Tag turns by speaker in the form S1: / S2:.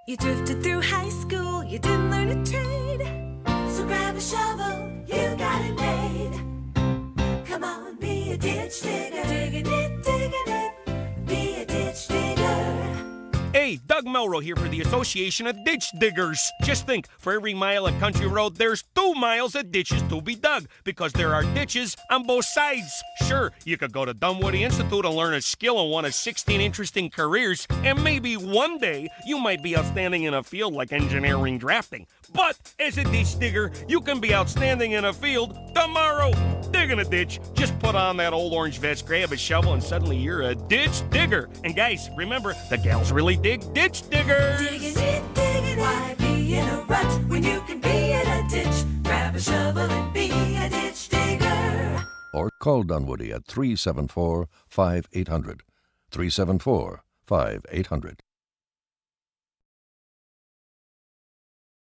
S1: You drifted through high school, you didn't learn a trade. So grab a shovel, you got it made. Come on, be a ditch digger. Digging it, be a ditch digger.
S2: Hey, Doug Melro here for the Association of Ditch Diggers. Just think, for every mile of country road, there's 2 miles of ditches to be dug, because there are ditches on both sides. Sure, you could go to Dunwoody Institute and learn a skill in one of 16 interesting careers, and maybe one day you might be outstanding in a field like engineering drafting. But as a ditch digger, you can be outstanding in a field tomorrow. Digging a ditch, just put on that old orange vest, grab a shovel, and suddenly you're a ditch digger. And guys, remember, the gals really dig ditch diggers.
S1: Digging it, why be in a rut when you can be in a ditch? Grab a shovel and be a ditch digger.
S3: Or call Dunwoody at 374-5800. 374-5800.